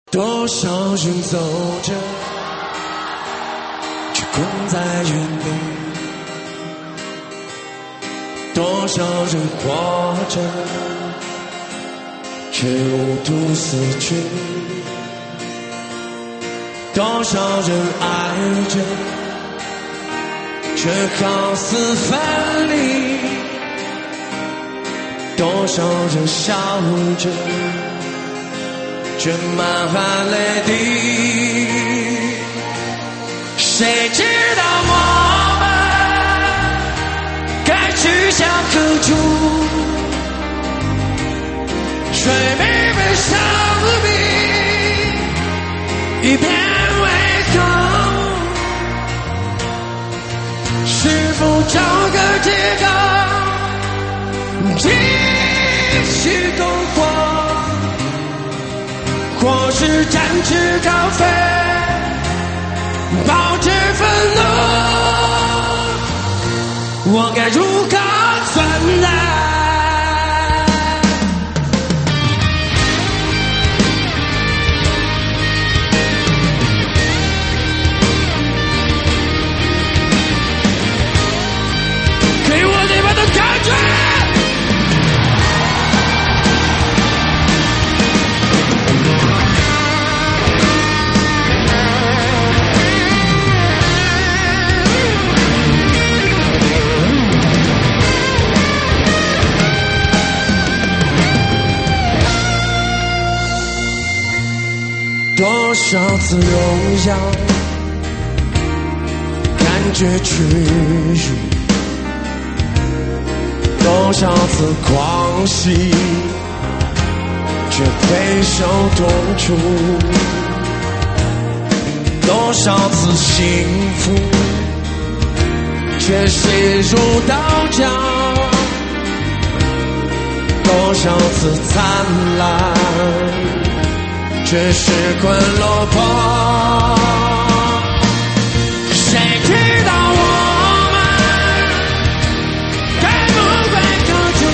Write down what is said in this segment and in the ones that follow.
多少人走着，却困在原地；多少人活着，却无途死去；多少人爱着，却好似分离；多少人笑着，却满含泪滴。谁知道我们该去向何处？谁明白生命一片为何？是否找个借口继续苟活？或是展翅高飞，保持愤怒，我该如何存在？给我那般的感觉。多少次荣耀，感觉屈辱；多少次狂喜，却备受痛楚；多少次幸福，却陷入倒角；多少次灿烂，却失魂落魄。谁知道我们该不该何处？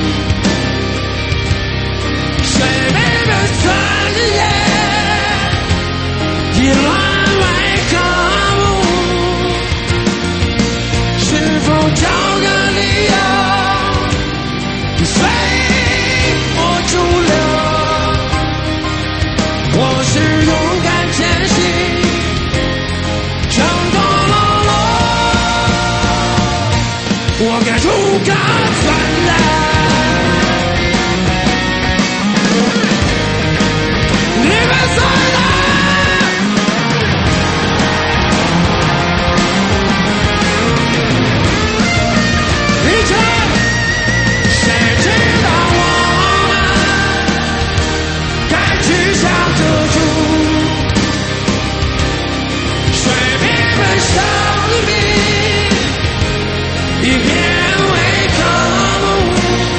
谁明白尊严已沦为何物？是否找个理由随波逐流？我是勇敢前行，争夺落落，我该如何存在？你们所有的一切，谁知道我们该去向何处？谁明白生命一片为何物？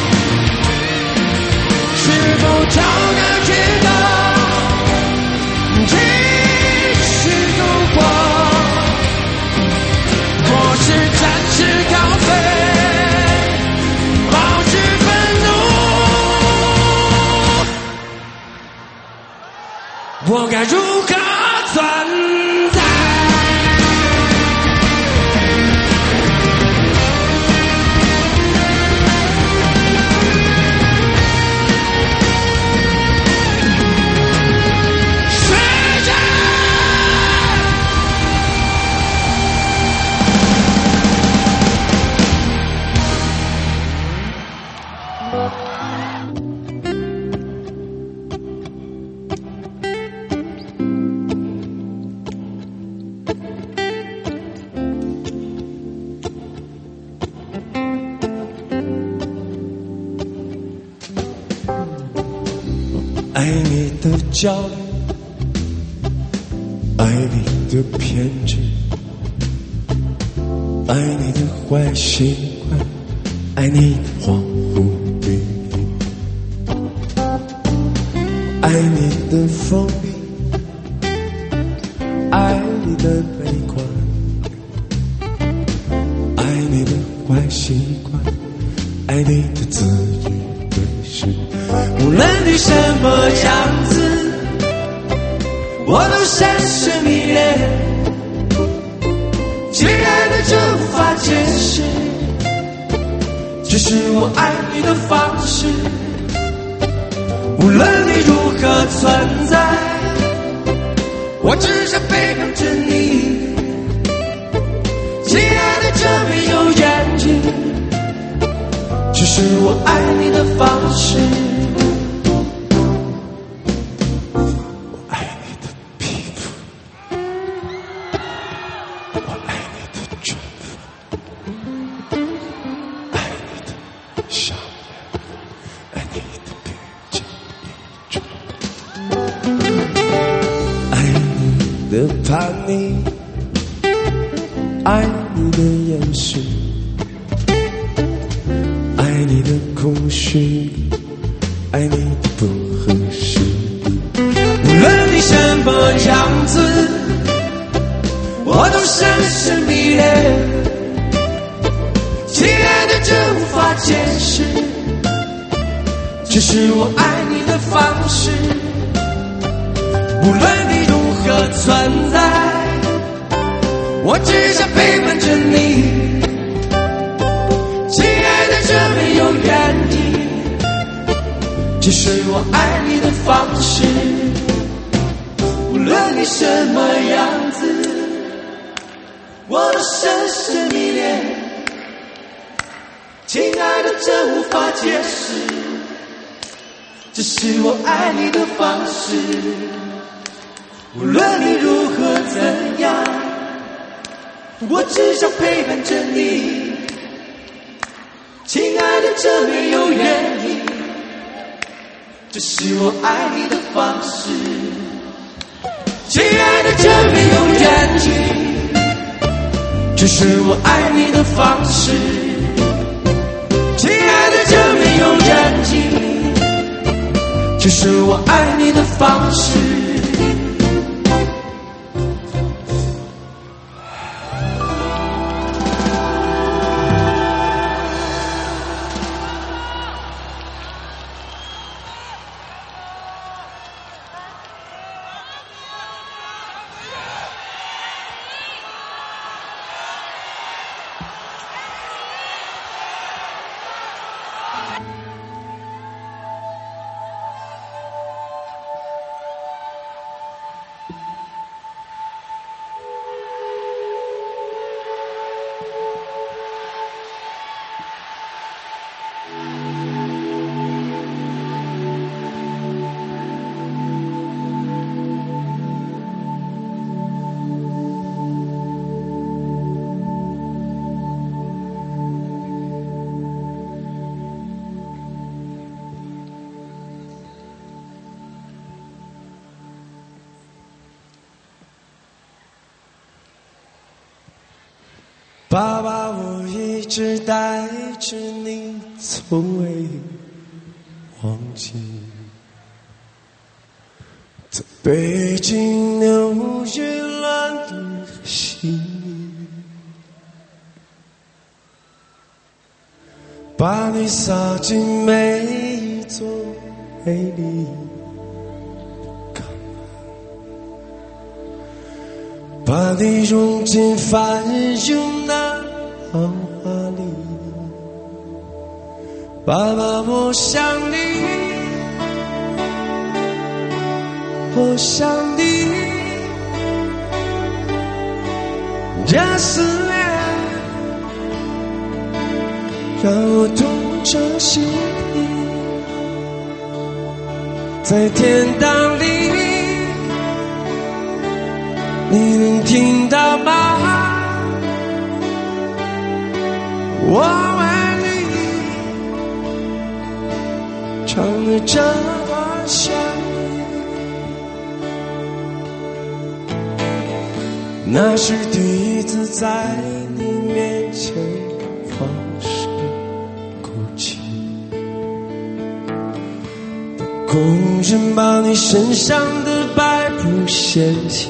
是否找个借口继续苟活？或是展翅高飞，保持愤怒，我该如何存在？时间爱你的焦虑，爱你的偏执，爱你的坏习惯，爱你的恍惚语言，爱你的封闭，爱你的悲观，爱你的坏习惯，爱你的自语对视。无论你什么样子， 我都深深迷恋。亲爱的，这无法解释，只是我爱你的方式。无论你如何存在，我只想背叛着你。亲爱的，这没有原因，只是我爱你的方式。我爱你的皮肤，我爱你的卷发，爱你的笑脸，爱你的笔尖一转，爱你的叛逆，爱你的眼神，爱你的空虚，爱你的不合时宜。无论你什么样子，我都深深迷恋。亲爱的，这无法解释，只是我爱你的方式。无论你如何存在，我只想陪伴着你。亲爱的，这没有原因，只是我爱你的方式。无论你什么样子，我都深深迷恋。亲爱的，这无法解释，只是我爱你的方式。无论你如何怎样，我只想陪伴着你。亲爱的，这没有原因，这是我爱你的方式。亲爱的，这没有原因，只是我爱你的方式。亲爱的，这没有原因，只是我爱你的方式。爸爸，我一直带着你，从未忘记。在北京、纽约、伦敦、悉尼，把你撒进每一座美丽港湾，把你融进翻涌的浪花里。爸爸，我想你，我想你，这思念让我痛彻心底。在天堂里，你能听到吗？我为你唱了这段旋律，那是第一次在你面前放声哭泣。工人把你身上的白布掀起，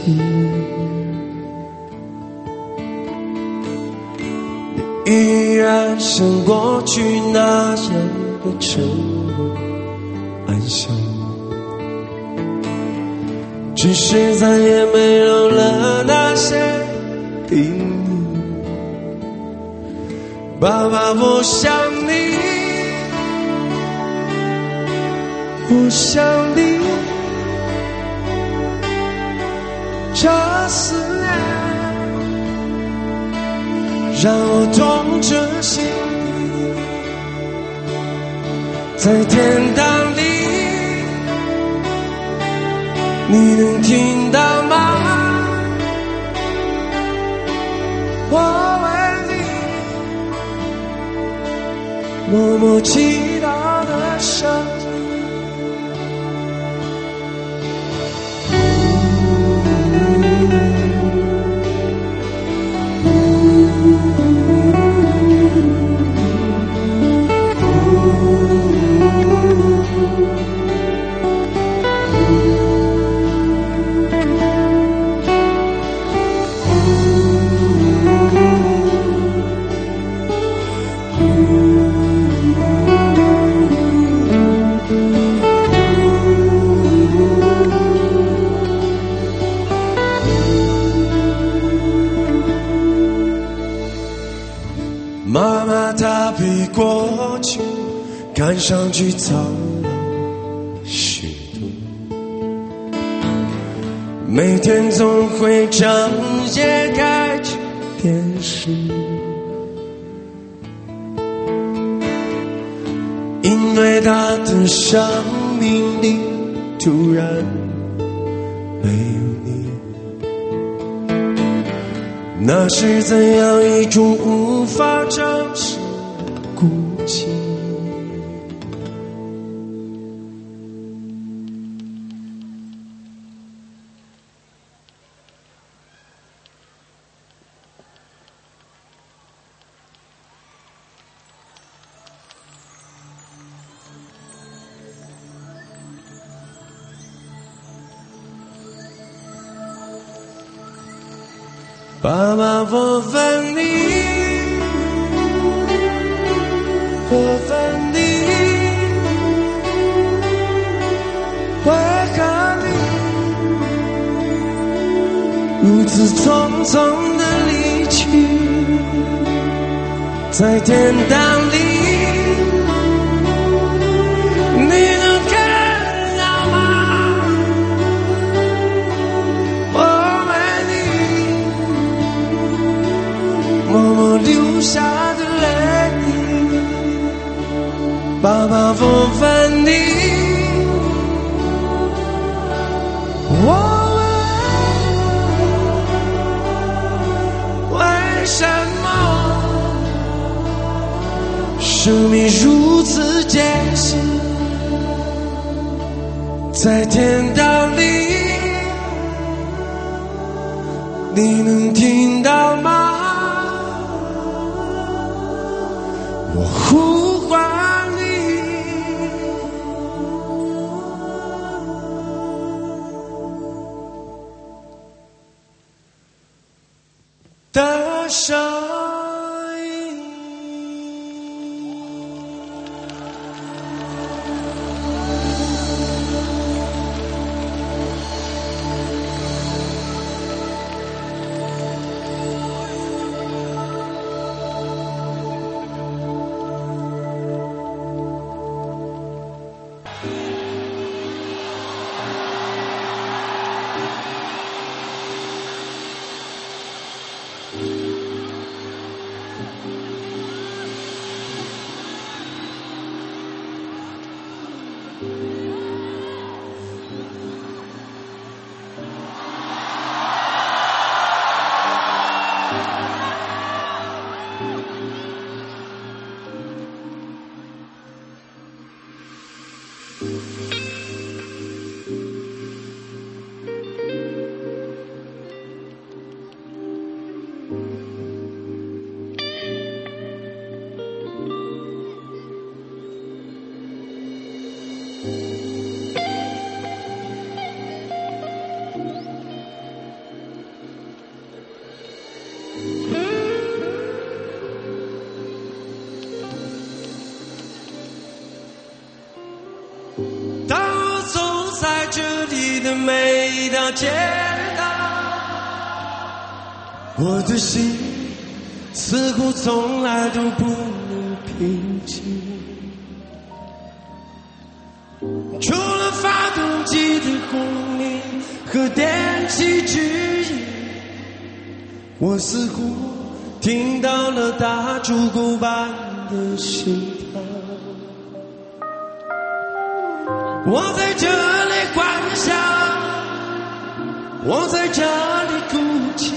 依然像过去那样的沉稳安详。 只是再也没有了那些叮咛。爸爸，我想你，我想你，这思念让我痛着心，在天堂里，你能听到吗？我为你默默祈祷的声音。妈妈她比过去看上去苍老许多，每天总会整夜开着电视，因为她的生命里突然没有你。那是怎样一种无法证实的孤寂？爸爸，我问你，我问你，为何你如此匆匆的离去？在天堂里，你能看到吗？默默流下的泪，爸爸，我问你，我为什么生命如此艰辛？在天堂里，你能听到吗？我呼唤你的声音。 一条街道，我的心似乎从来都不能平静。除了发动机的轰鸣和电气指引，我似乎听到了大猪狗般的心跳。我在这里欢笑，我在这里哭泣，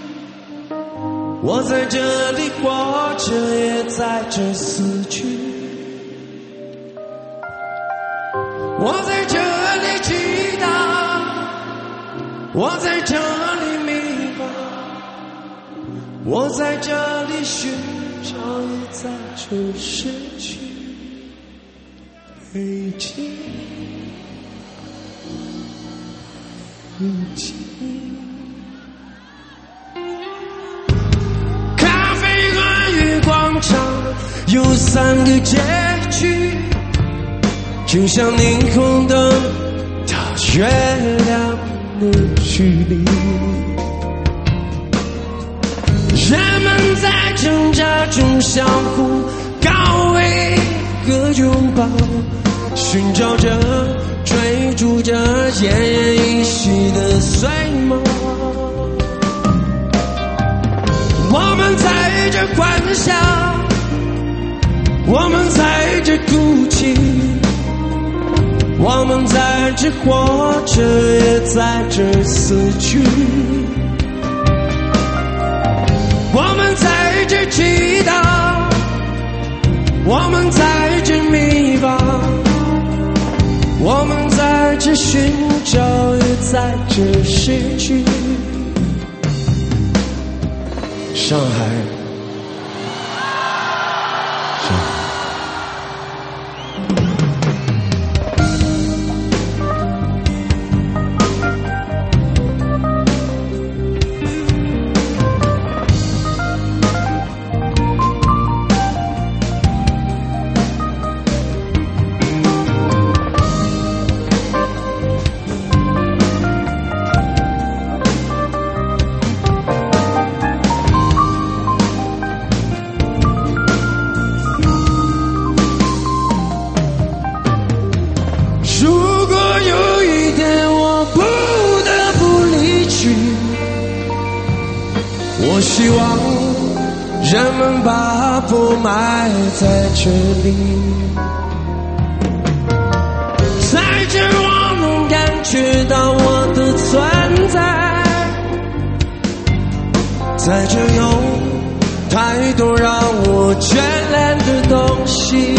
我在这里活着，也在这死去。我在这里祈祷，我在这里迷茫，我在这里寻找，也在这失去。北京，北京，咖啡馆与广场有3个街区，就像霓虹灯到月亮的距离。人们在挣扎中相互高慰和拥抱，寻找着追逐着奄奄一息的睡梦。我们在这欢笑，我们在这哭泣，我们在这活着，也在这死去。我们在这祈祷，我们在这迷茫，我们在这寻找，也在这失去。上海，上海。我希望人们把我埋在这里，在这我能感觉到我的存在，在这有太多让我眷恋的东西。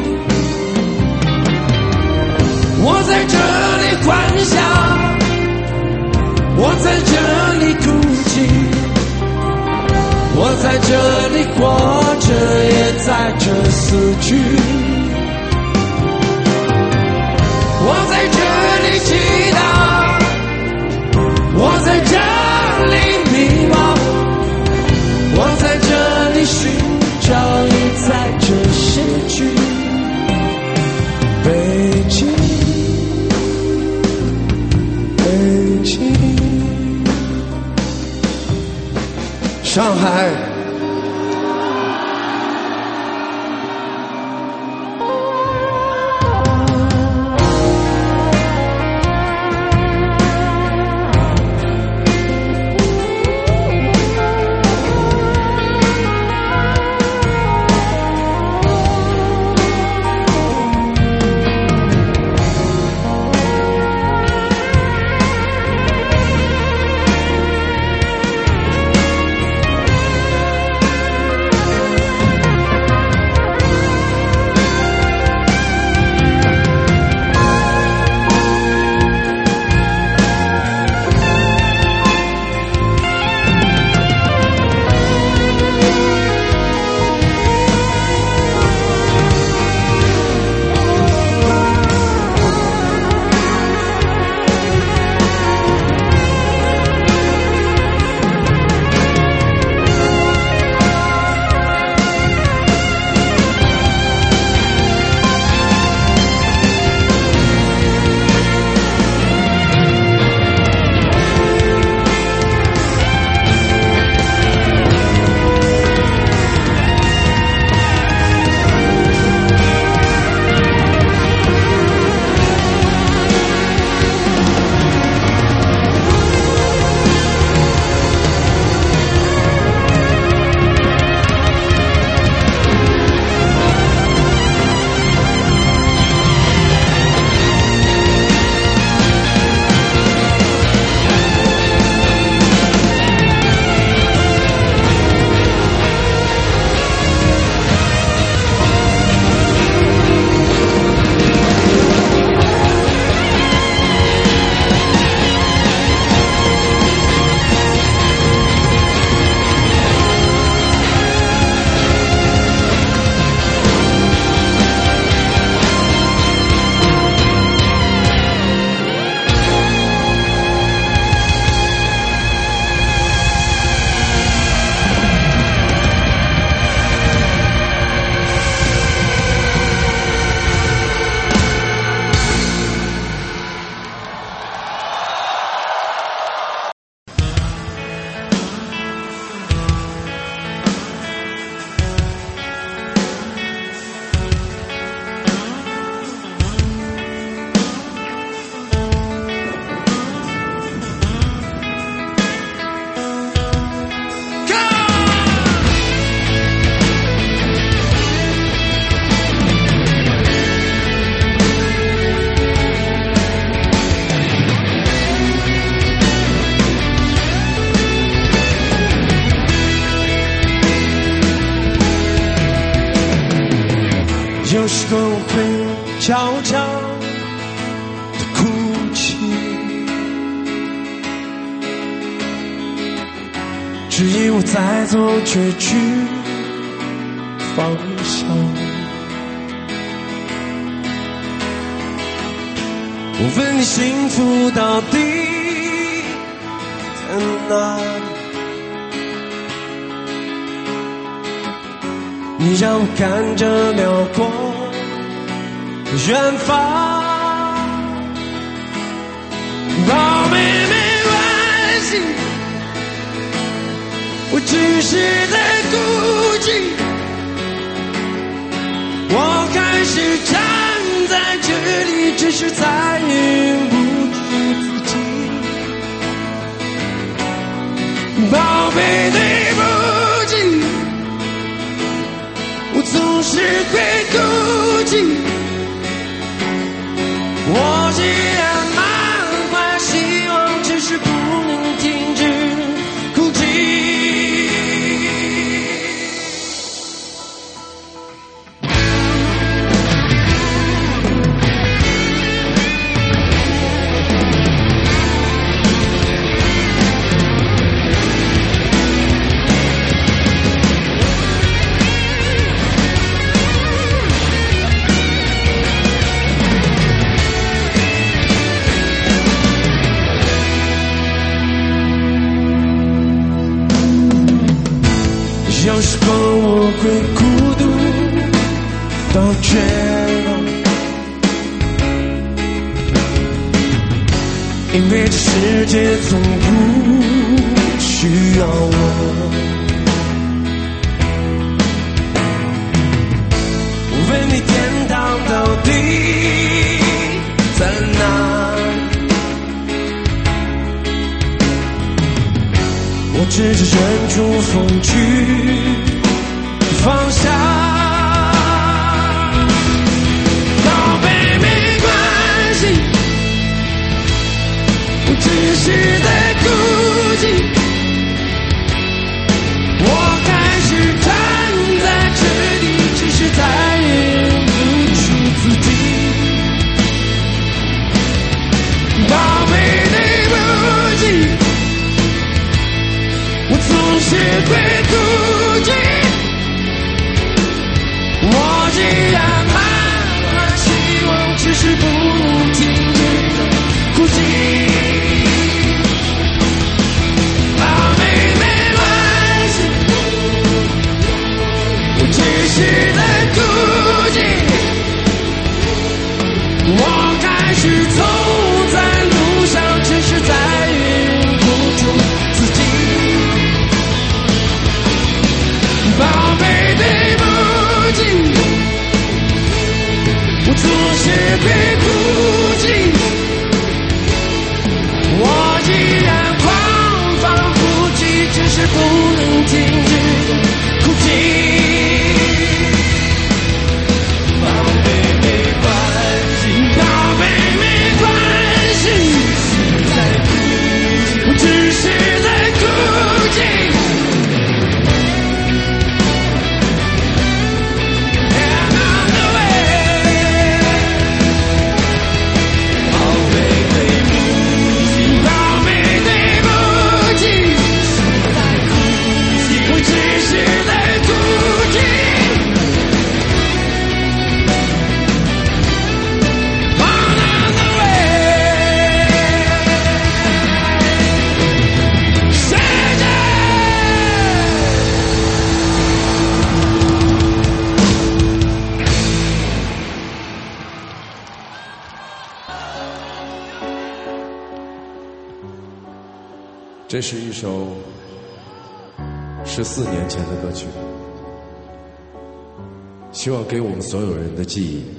我在这里欢笑，我在这里哭泣，我在这里活着，也在这死去。我在这里祈祷，我在这里迷茫，我在这里寻找，也在这失去。北京，北京，上海。 时候会悄悄的哭泣，只因我在走绝去方向。我问你幸福到底在哪里？你让我看着辽阔的远方。宝贝没关系，我只是在孤寂。我开始站在这里，只是再也不知自己。宝贝对不起，我总是会孤寂。我既然满怀希望，只是不能停止哭泣。有时候我会孤独到绝望，因为这世界从不需要我。我问你天堂到底在哪里？我只是忍住风去方向。宝贝没关系，我只是在孤寂。我开始站在这里，只是再也不出自己。宝贝对不起，我总是会孤寂。我既然满怀希望，只是不能停止哭泣。宝贝没关系，我只是在孤寂。我开始走在路上，只是再也不出自己。宝贝对不起，我总是会孤寂。我既然狂放不羁，只是不能停止哭泣。宝贝没关系，宝贝没关系，我只是在孤寂。 这是一首14年前的歌曲，希望给我们所有人的记忆。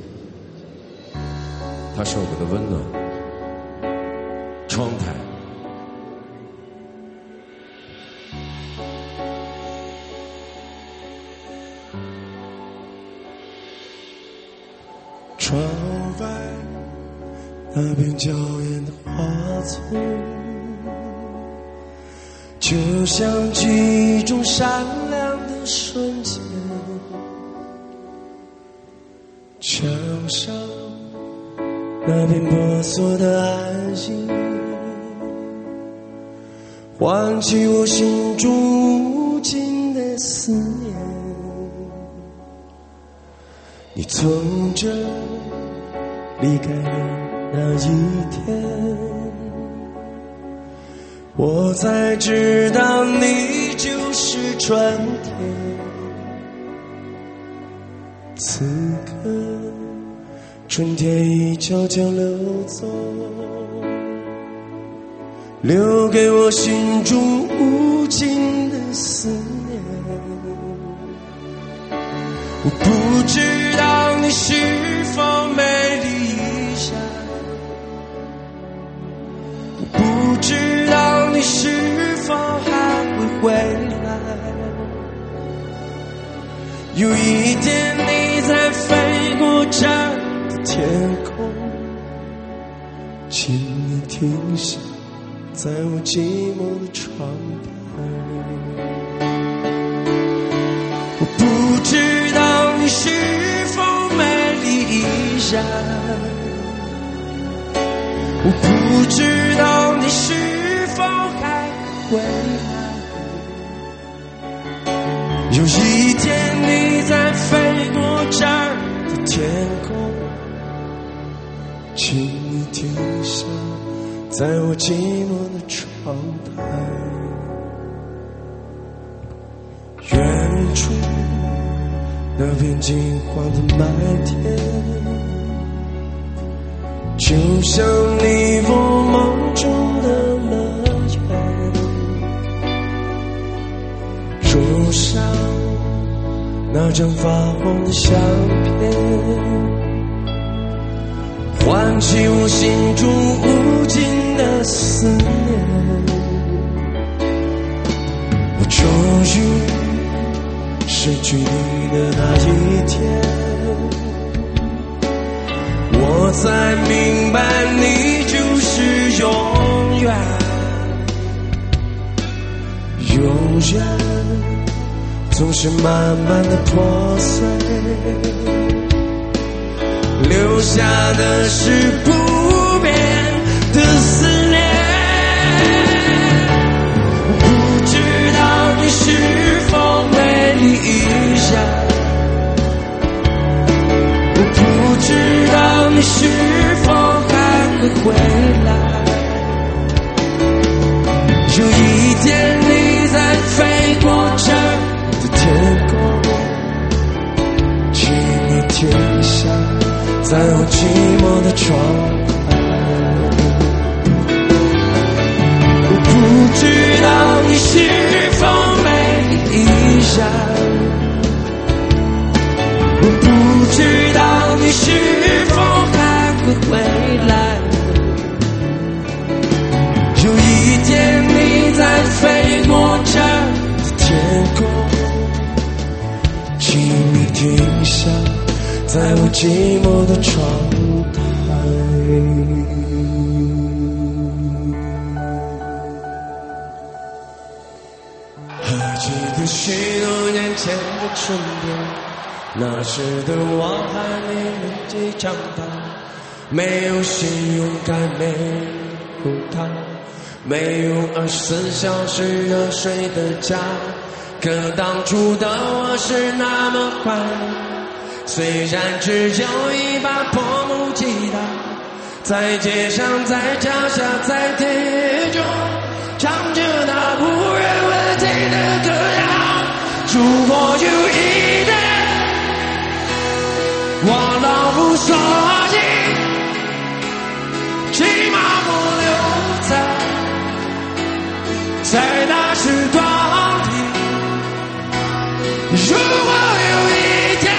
它是我们的温暖。窗台， 窗外那片娇艳的花丛，就像记忆中闪亮的瞬间，悄上那片婆娑的安息，唤起我心中无尽的思念。你从这离开的那一天，我才知道你就是春天。此刻春天已悄悄流走，留给我心中无尽的思念。我不知道你是否美丽一下，我不知道你是否还会回来。有一天你在飞过这天空，请你停下在我寂寞的窗台。我不知道你是否美丽一下，我不知道你是否还回来。有一天你在飞过这儿的天空，请你停下在我寂寞的窗台。远处那片金黄的麦田，就像你我梦中的乐园。桌上那张发黄的相片，唤起我心中无尽的思念。我终于失去你的那一天，我才明白你就是永远。永远总是慢慢的破碎，留下的是不变的思念。我不知道你是否美丽一下，我不知道你是否还会回来。有一天你在飞过这的天空，请你停下在我寂寞的窗台。我不知道你是否美丽一下，我不知道你是否还会回来。有一天你在飞过这的天空，请你停下在我寂寞的窗台。还记得许多年前的春天，那时的我还没能及长大，没有信用卡，没有他，没有24小时热水的家。可当初的我是那么快乐，虽然只有一把破木吉他，在街上，在脚下，在铁中，唱着那无人问津的歌谣。如果有一天我老无所依，骑马我留在那时光里。如果有一天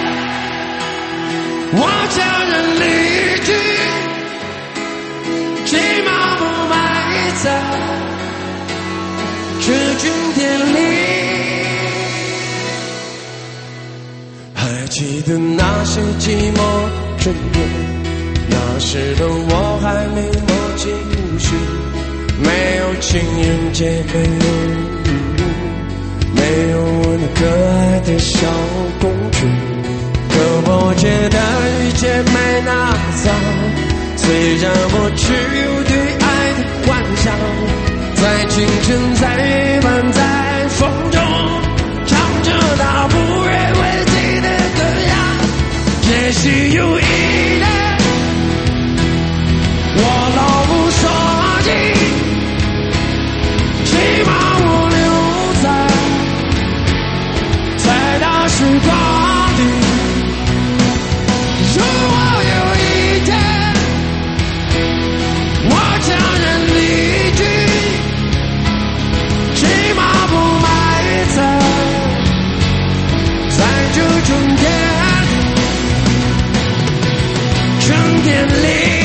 我家人离去，骑马不埋在这春天里。还记得那些寂寞春天，那时的我还没摸清无绪，没有情人节，没有我那可爱的小公主。 可我觉得一切没那么糟，虽然我只有对爱的幻想，在清晨在夜晚在风中唱着那无人为继的歌谣。也许有一天我老无所依，起码我留在那时光里。如果有一天我将人离去，起码不埋在这春天里。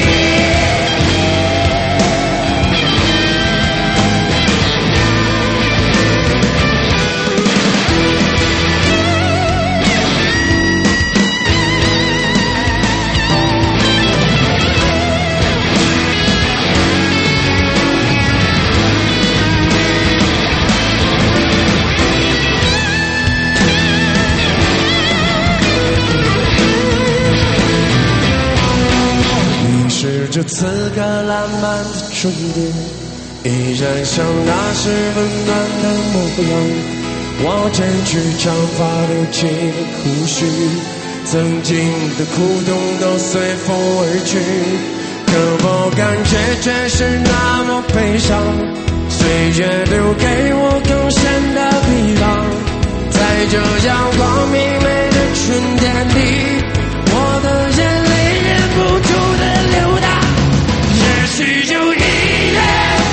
这此刻烂漫的终点，依然像那时温暖的模样。我剪去长发留起的胡须，曾经的苦痛都随风而去。可我感觉却是那么悲伤，岁月留给我更深的地方。在这阳光明媚的春天里，我的眼泪忍不住的流淌。也许有一天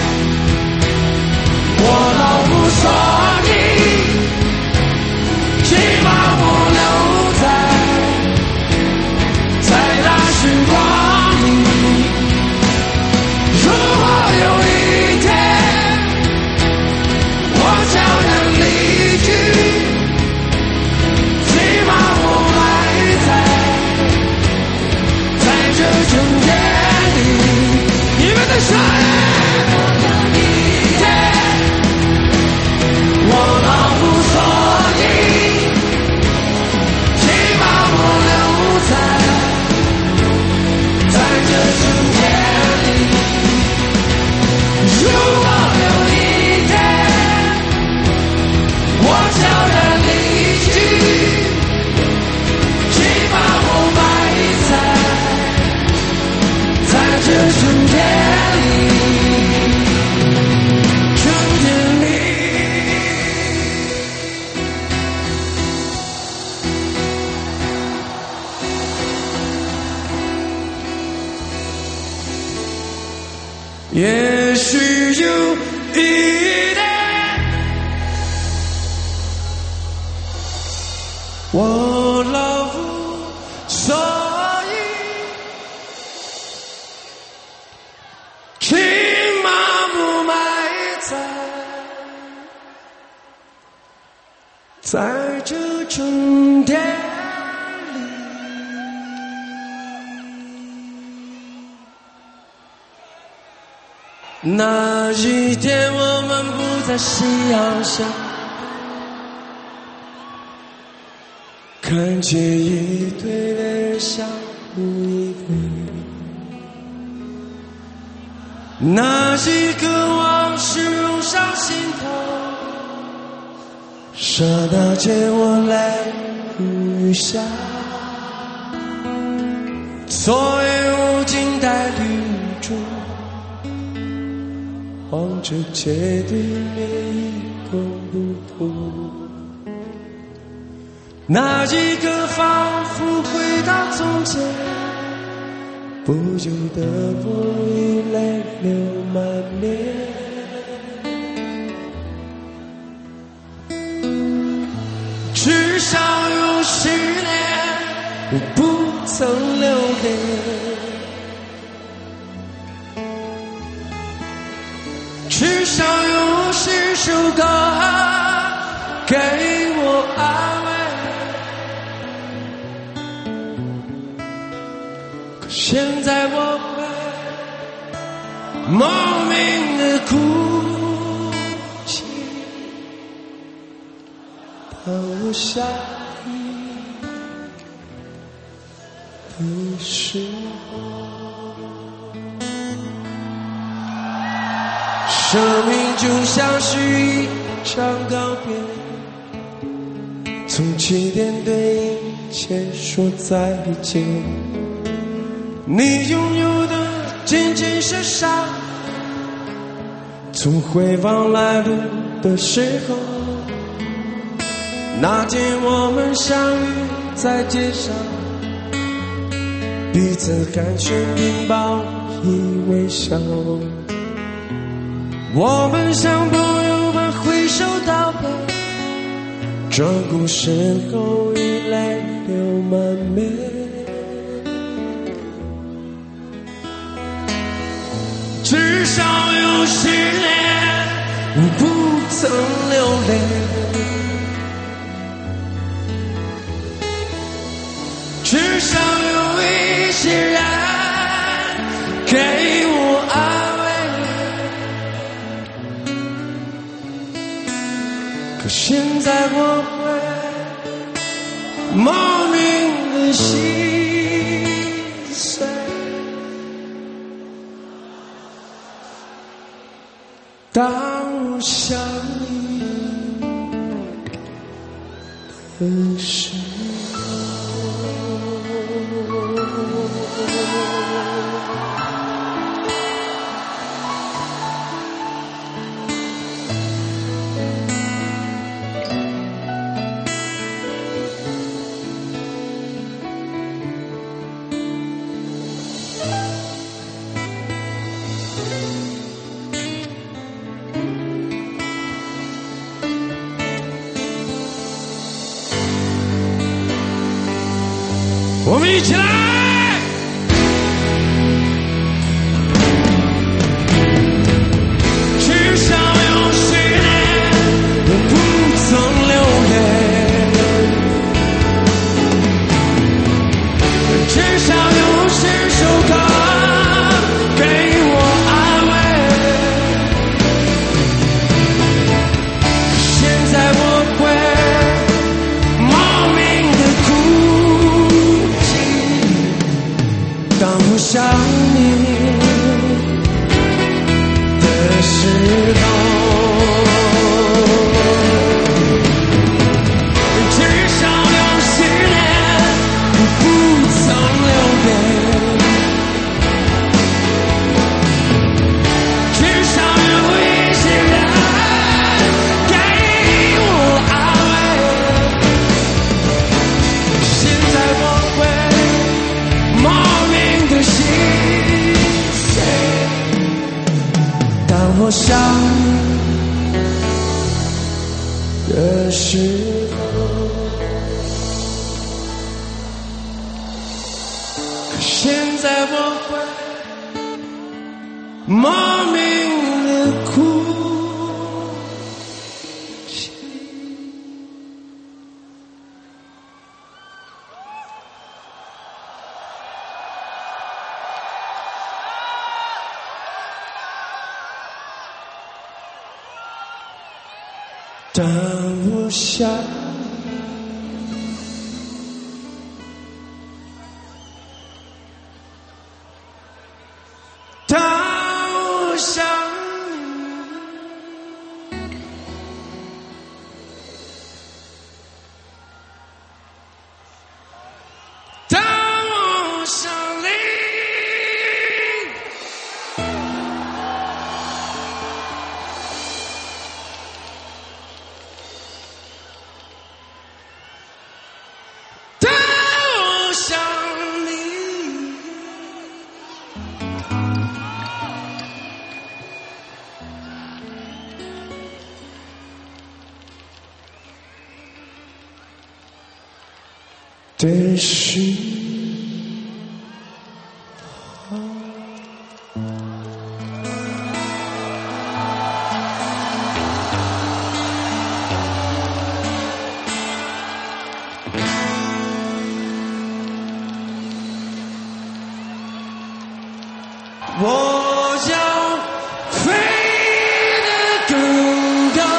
我老无所依，起码我留在那时光里。如果有一天我将人离去，起码我埋在这春天里。你们的声音我老无所依，起码我留在这春天里。如果有一天我悄然离去，起码我埋在这春天里。也许有一天我老无所依，起码不埋在这春天里。那一天我们不在夕阳下，看见一对人相互依偎，那几个往事涌上心头，刹那间我泪如雨下，所谓无尽的旅途，望着街对面一个路途，那一个仿佛回到从前，不由得我已泪流满面。至少有10年我不曾留恋，至少有10首歌给我安慰，可现在我会莫名的哭泣。当我下雨的时候，生命就像是一场告别，从起点对一切说再见。你拥有的仅仅是伤，从回望来路的时候，那天我们相遇在街上，彼此寒暄并报以微笑，我们像朋友般挥手道别，转过身后已泪流满面。至少有10年我不曾流泪，至少有一些人给我安慰，可现在我会莫名的心碎。当我想你的时候，我们一起来！至少有10年我不曾流泪，至少有10首歌给我安慰，现在我会莫名的哭。当我想你的时候，至少有10年我不曾流泪，至少有一些人给我安慰，现在我会莫名的心碎。当我想你的时候，可现在我会莫名的哭泣。当我想当我想当我想你，当我想你，的时候，我要飞得更高，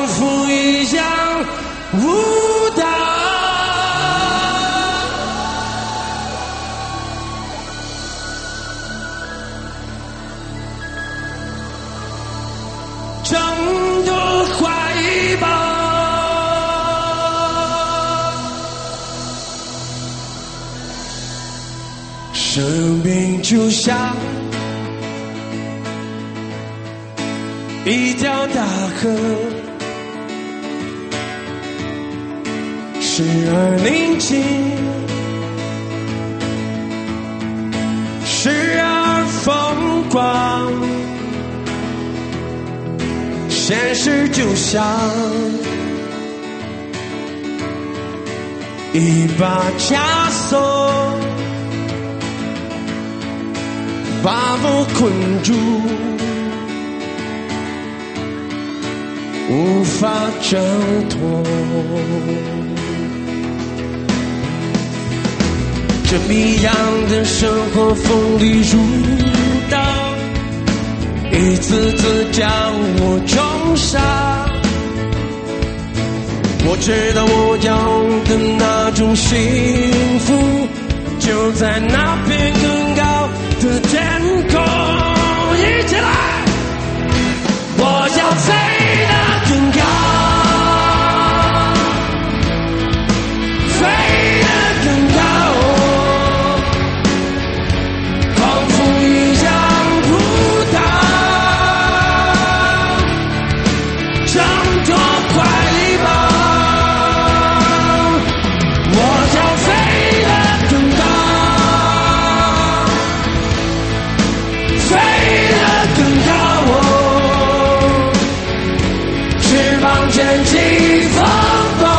狂赴一项舞蹈，争夺怀抱，生命就像一条大河，时而宁静，时而疯狂。现实就像一把枷锁，把我困住，无法挣脱。这谜样的生活锋利如刀，一次次将我重伤。我知道我要的那种幸福，就在那片更高的天空。一起来，我要飞得更高，飞得更高，狂赴一项舞蹈，争夺怀抱。我要飞得更高，飞得更高，翅膀卷起风暴，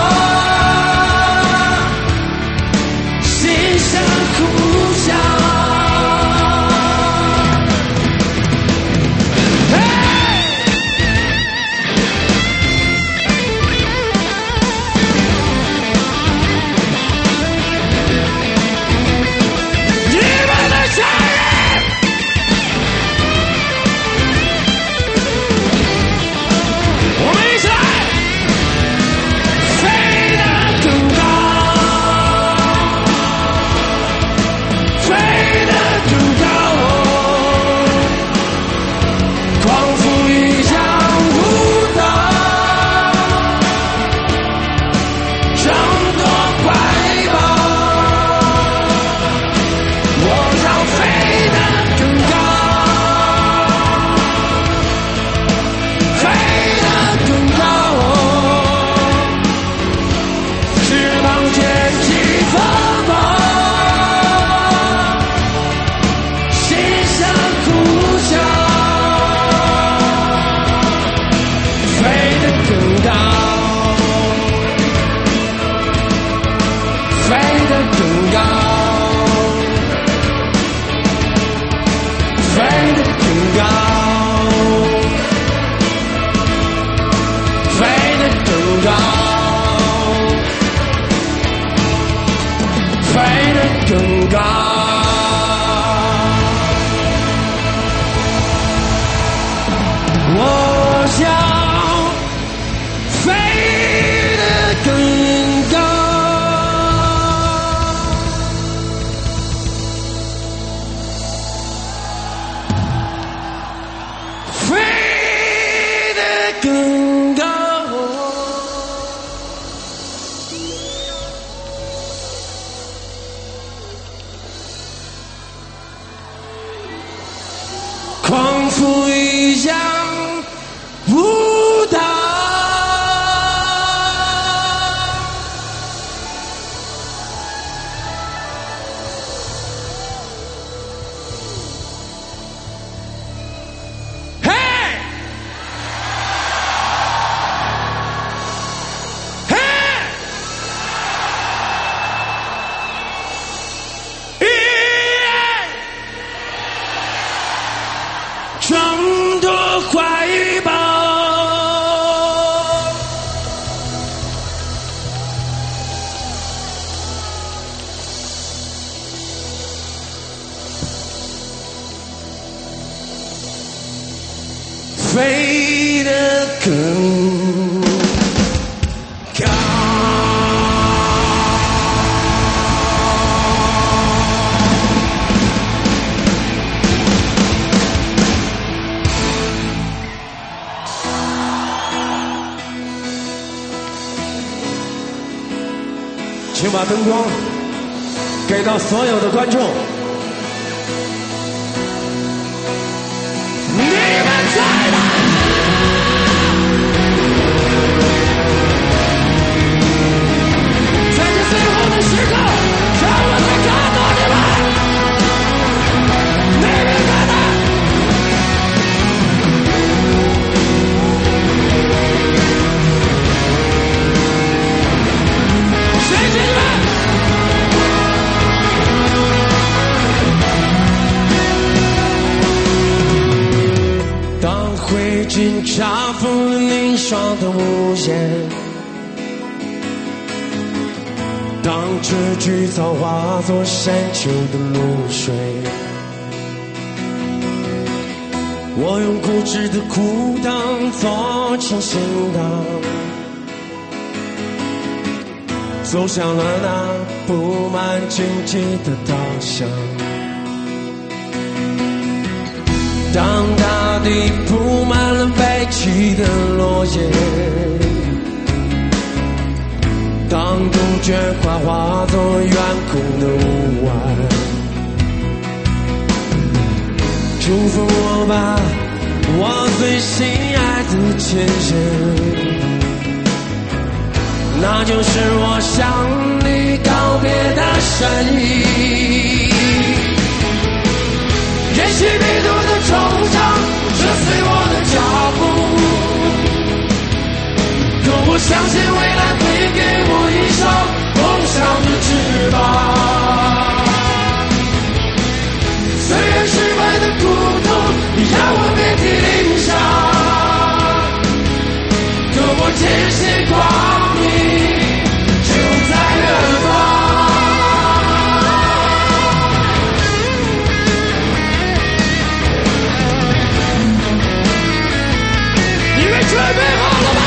心声呼啸。你们的家人，我们一起来，飞得更高，飞得更高，狂赴一项舞蹈，争夺怀抱。我要飞得更高，飞得更高，翅膀卷起风暴，心声呼啸。飞得更高，飞得更高，飞得更高，飞得更高，飞得更高。我想飞得更高。飞得更高，狂赴一项舞蹈，嘿，嘿，争夺怀抱，飞得更请把灯光给到所有的观众。你们在哪？在这最后的时刻，让我再看到你们。你们在哪？谢谢你们。当灰烬查封了凝霜的屋檐，当这菊草化作山丘的露水，我用固执的裤裆做成行囊，走向了那布满荆棘的稻香。当大地铺满了白起的落叶，当杜鹃花化作远空的雾霾，祝福我吧，我最心爱的前任，那就是我向你告别的身影。也许迷途的惆怅追随我的脚步，可我相信未来会给我一双梦想的翅膀。虽然失败的苦痛你让我遍体鳞伤，可我坚信光明就在远方。准备好了吗？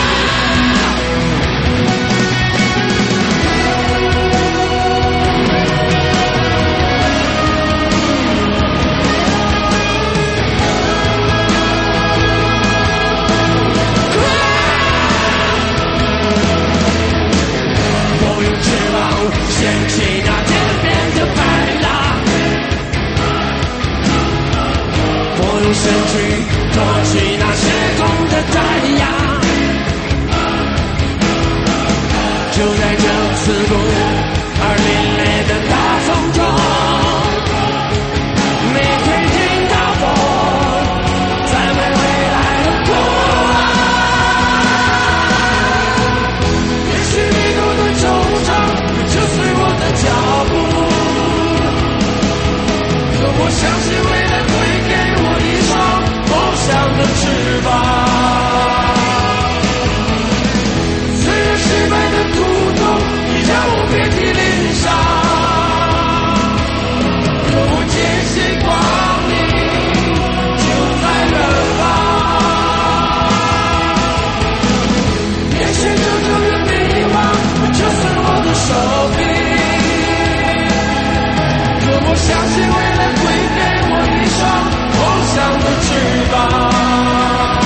我用翅膀掀起那天边的白浪，我用身躯托起那失控的太阳。就在这刺骨而凛冽的大风中，你可以听到风在为未来的哭喊。也许迷途的惆怅追随我的脚步，可我相信未来会给我一双梦想的翅膀。失败的苦痛你让我遍体鳞伤，可我坚信光明就在远方。眼前久久的迷茫就算我的手臂，可我相信未来会给我一双梦想的翅膀。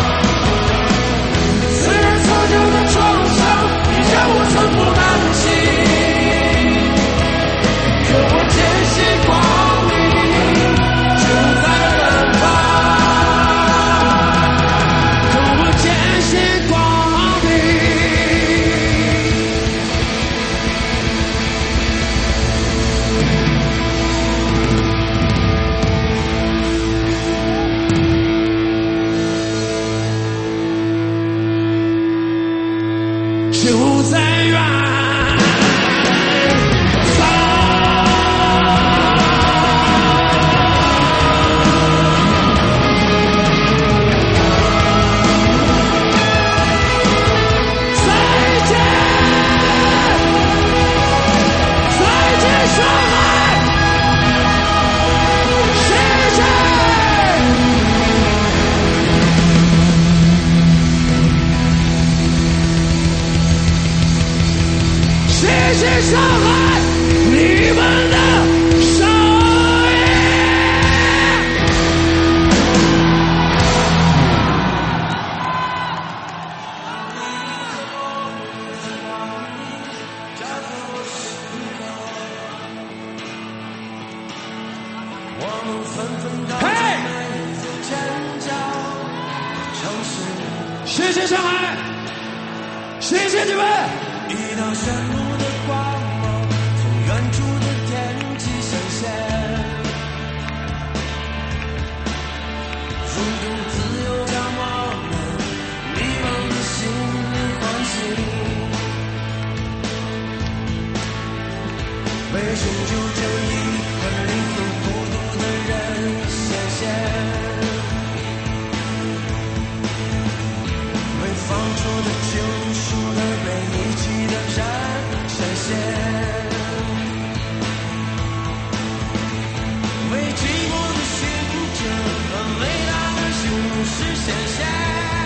虽然所有的创伤让我寸步难行，可我坚信光明就在远方，可我坚信光明。就在远方，再见，再见上海，谢谢。谢谢上海，你们的声音。 谢谢上海，谢谢你们。 一道闪目的光芒从远处的天际闪现，风中自由将我们迷茫的心灵唤醒，为成就这一颗灵魂孤独的人显现，为放逐的救赎的每一期的人闪现，为寂寞的寻者和伟大的雄狮显现。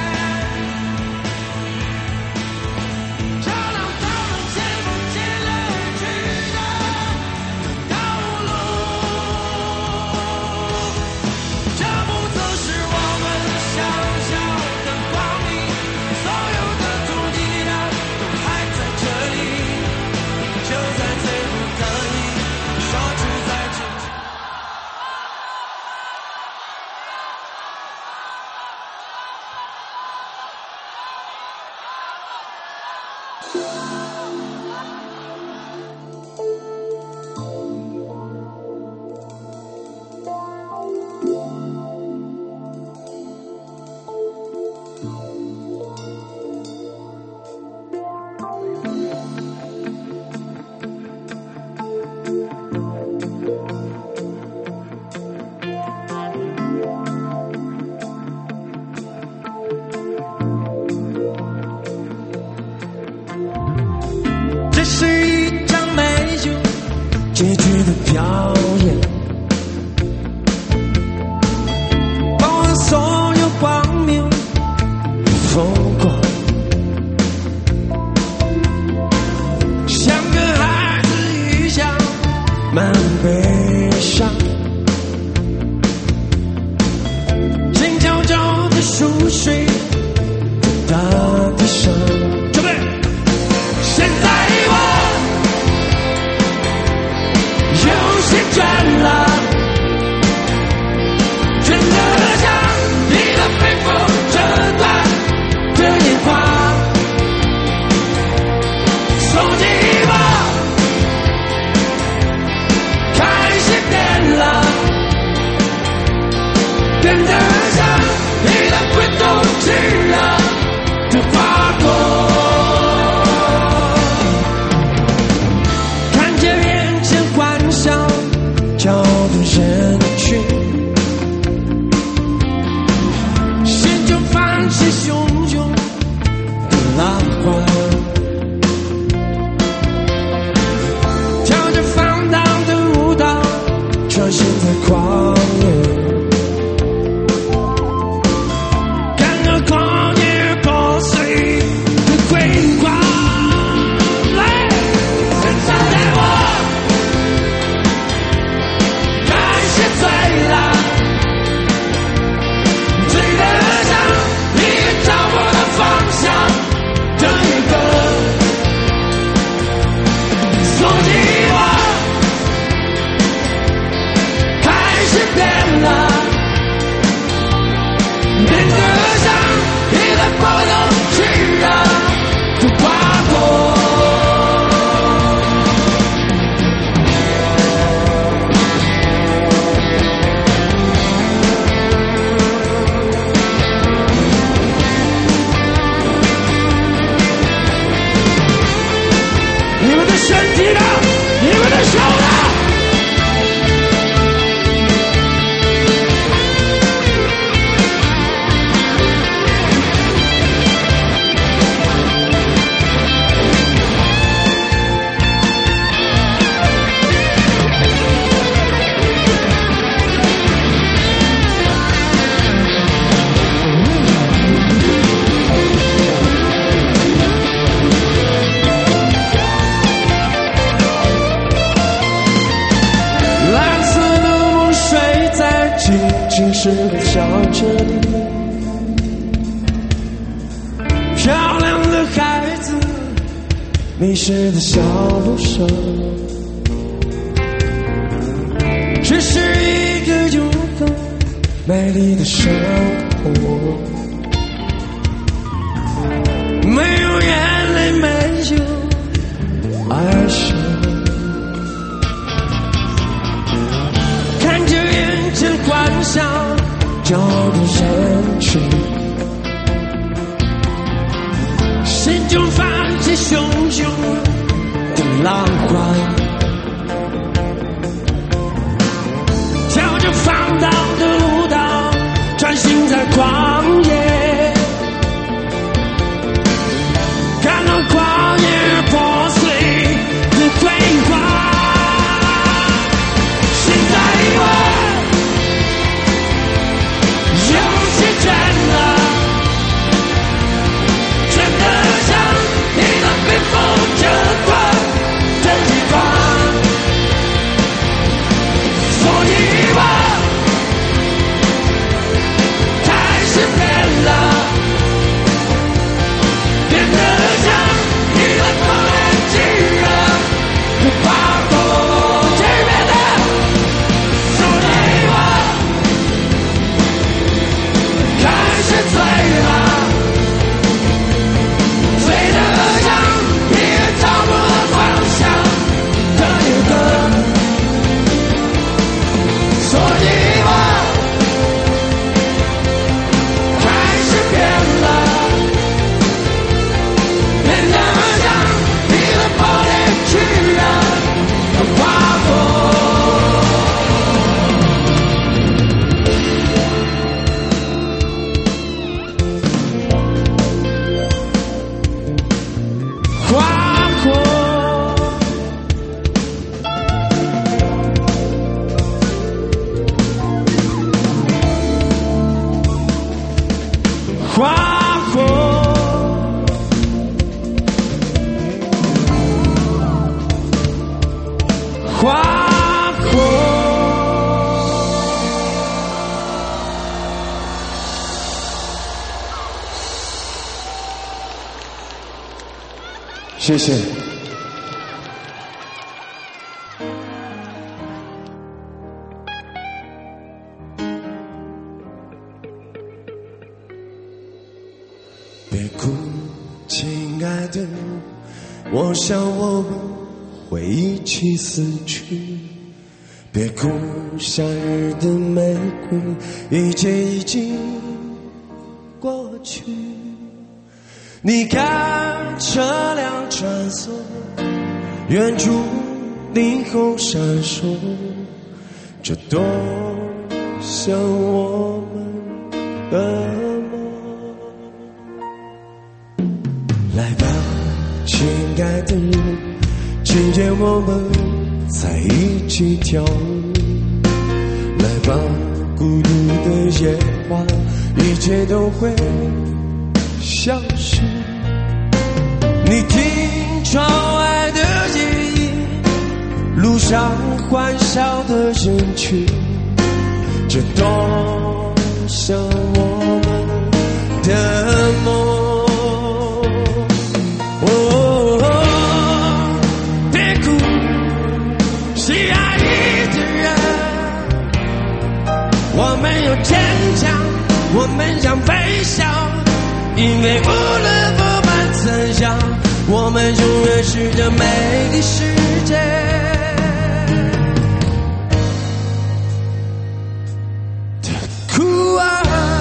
这是一场没有结局的表演，包含所有光明与风光，像个孩子一样慢悲伤，静悄悄的熟睡在大地上。准备，现在有些倦了，真的像你的背负这段的年华，手机吧，开始变了，变得像你的滚动炙热的花朵。叫的人群，心中泛起汹涌的浪花，跳着放荡的舞蹈，穿行在旷野，看着旷野破碎的辉煌。身体呢？你们的手呢？静止的小镇里，漂亮的孩子迷失的小路上，这是一个永恒美丽的生活。 小的人群，心中泛起汹汹的浪花，跳着放荡的舞蹈，穿行在旷野，看到旷野破碎的辉煌。现在我有些倦了，倦得像一个被风折断的地方，所以我开始变了，变得像一个不能炙热的花火，这边的，所以我开始醉了，醉得像一个找不到方向的一个，所以我开始变了，变得像一个不能炙热的花火。花火，花火，花火。谢谢。别哭，亲爱的，我想我们会一起死去。别哭，夏日的玫瑰，一切已经过去。你看车辆穿梭，远处霓虹闪烁，这多像我们的梦。来吧，亲爱的人，今天我们在一起跳舞。来吧，孤独的夜话，一切都会消失。你听窗外的夜莺，路上欢笑的人群，这多像我们的梦。别哭，心爱的人，我们有坚强，我们想飞翔，因为无论我们怎样，我们永远是这美丽世界的酷啊。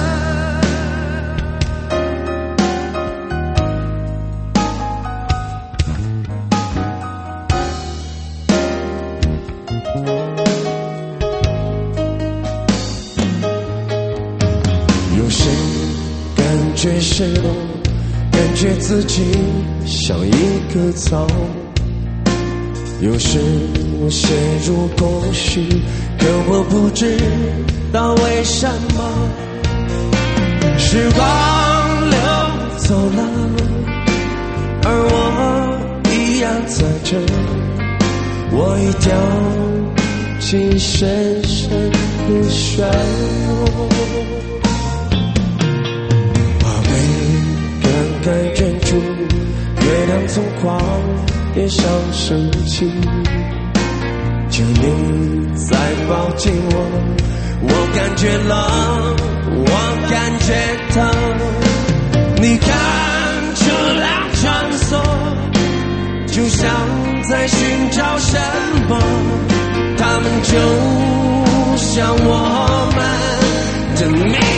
有谁感觉失落，感觉自己像一棵草，有时我陷入空虚，可我不知道为什么。时光流走了，而我一样在这，我已掉进深深的漩涡。敢忍住，月亮从旷野上升起，求你再抱紧我，我感觉冷，我感觉疼。你看车辆穿梭，就像在寻找什么，他们就像我们的命。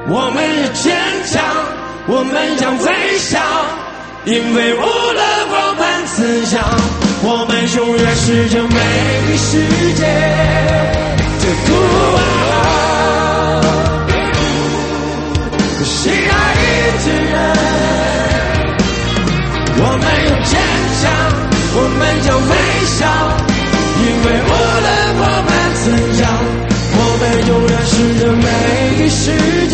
我们要坚强，我们将飞翔，因为无论我们怎样，我们永远是这美丽世界的孤儿。心爱的人，我们要坚强，我们将飞翔，因为无论我们怎样，我们永远是这美丽世界。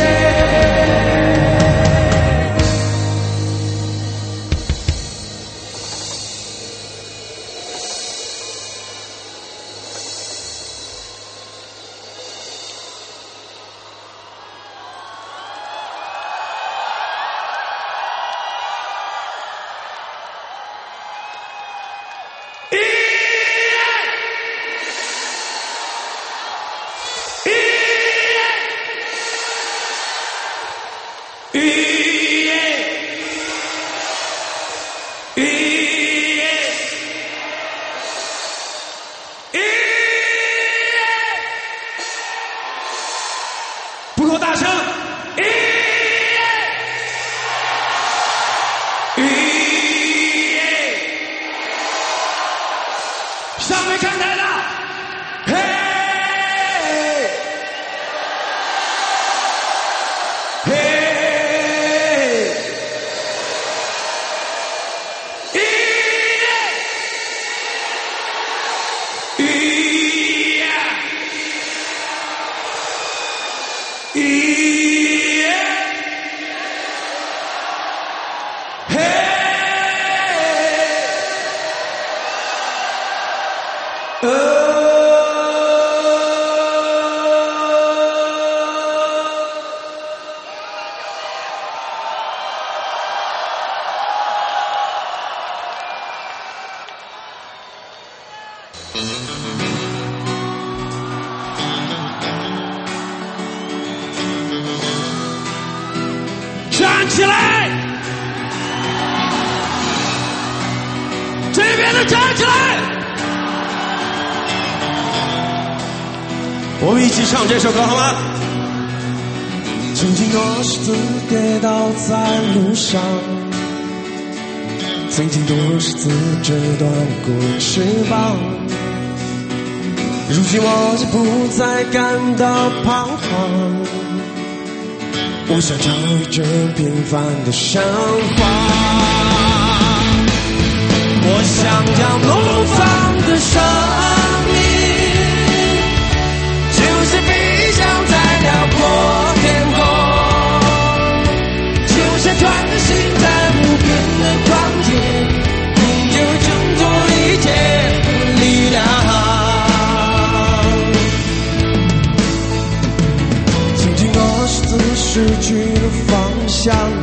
不够大声！上面看台的，嘿！嘿！站起来！这边的站起来！我们一起唱这首歌好吗？曾经多少次跌倒在路上，曾经多少次折断过翅膀，如今我已不再感到彷徨，我想找一这平凡的生活，我想将怒放的生命就是飞翔在辽阔天空，就是穿行在无边的旷野，终究挣脱一切的力量。曾经多少次失去了方向，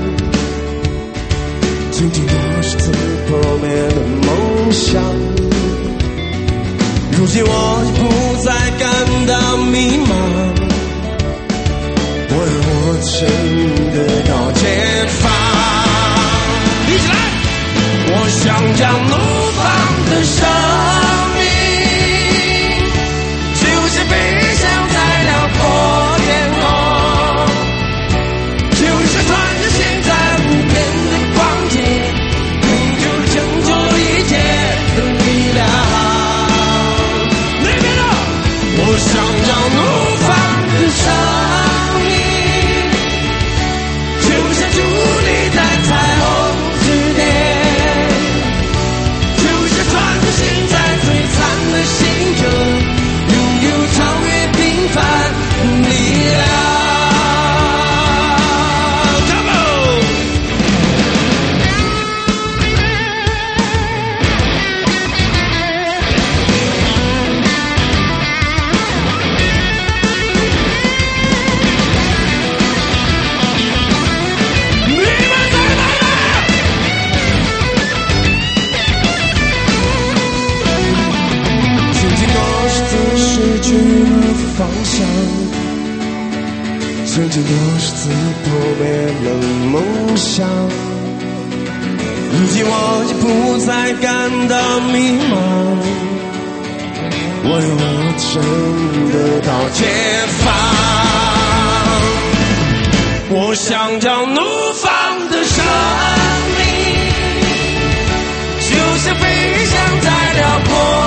曾经多少次破灭了梦想，如今我已不再感到迷茫，我有我生的到前方。一起来！我想将怒放的生命就是飞翔在辽阔天空，就是穿着现在无边的光景，终究挣脱一切的力量。那边的，我想将怒放的生命，就像伫立在彩虹之巅，就是穿着现在最惨的星球，拥有超越平凡的力量。方向，曾经多少次破灭了梦想，如今我已不再感到迷茫，我有我真的到前方。 我想将怒放的生命，就像飞翔在辽阔